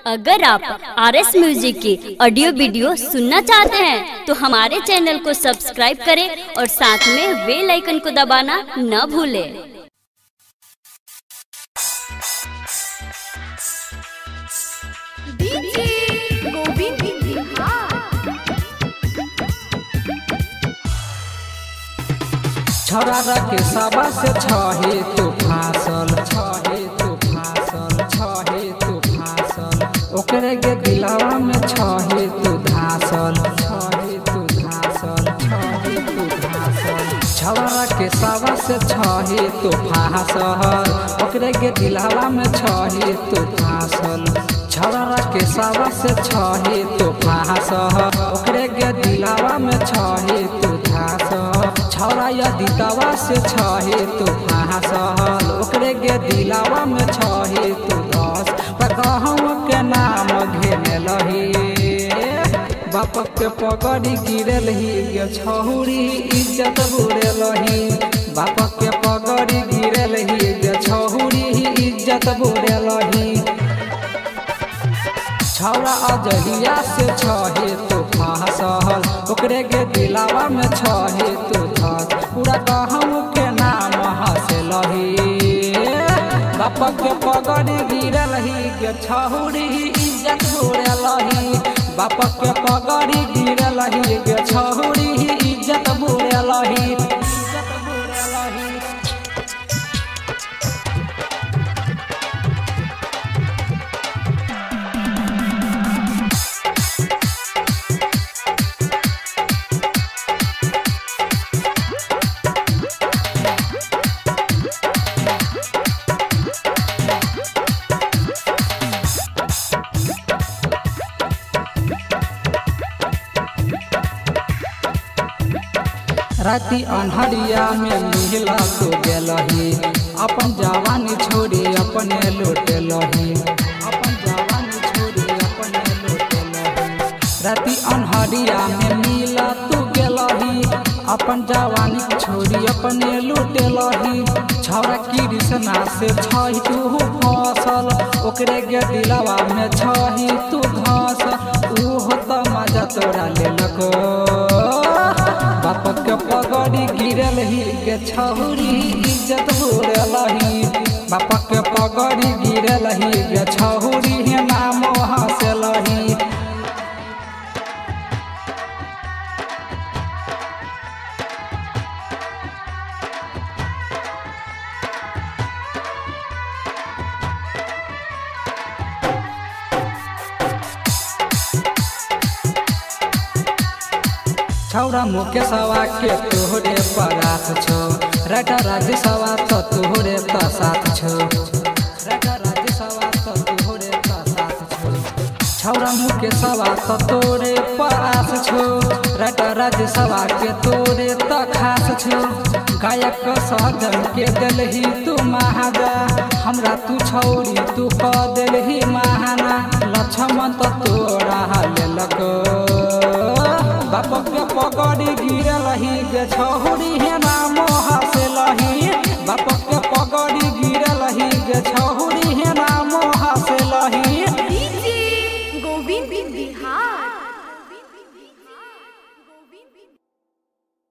अगर आप RS music की ऑडियो वीडियो सुनना चाहते हैं तो हमारे चैनल को सब्सक्राइब करें और साथ में बेल आइकन को दबाना न भूलें। छौरा के सबा से छहे तो फासल छहे तो फासल छहे तो फासल ओकरे के दिलावा में छहे तो धासल छहे तो धासल छहे तो धासल छौरा के सबा से छहे तो फासल ओकरे के दिलावा में छहे तो धासल छौरा के सबा से छहे तो फासल ओकरे के दिलावा में छहे तो धासल छौरा यदि दवा से छहे तो फासल ओकरे के दिलावा में छहे तो 10 कहूँ के नाम घेने लही बाप के पगड़ी गिरल ही गे छौरी इज्जत बुरे लही बाप के पगड़ी गिरल ही गे छौरी इज्जत बुरे लही छौरा अजहिया से छहे तो फासल ओकरे के दिलावा में छहे तो 10 पूरा कहूँ के नाम हंसलही बाप के पगड़ी गिरल ही के छौरी इज्जत बुरेलही बाप के पगड़ी गिरल ही के छौरी इज्जत बुरेलही इज्जत बुरेलही। राति अन्हरिया में मिला तो गेलही अपन जवानी छोड़ी अपने लौटेलही अपन जवानी छोड़ी अपने लौटेलही राति अन्हरिया में मिला तो गेलही अपन जवानी छोड़ी अपने लौटेलही छौरा कृष्णा से छही तू फसल ओकरे के दिलावा में छही तू घास उहो त मजा तोरा लेलको बाप के पगड़ी गिरल ही के छौरी इज्जत बुरेलही बाप के पगड़ी गिरल ही के छौरी नाम हंसलही। छौरा मुकेशवा के तोहरे परास छो राजा राजेशवा तो तोहरे त साथ छो राजा राजेशवा तो तोहरे त साथ छो छौरा मुकेशवा तो तोरे परास छो राजा राजेशवा के तोरे त खास छो गायक सजन के दिलही तू महादा हमरा तू छौरी तू क दिलही महाना लक्ष्मण तो तोरा लेलको बाप के पगड़ी गिरल ही गे छौरी नाम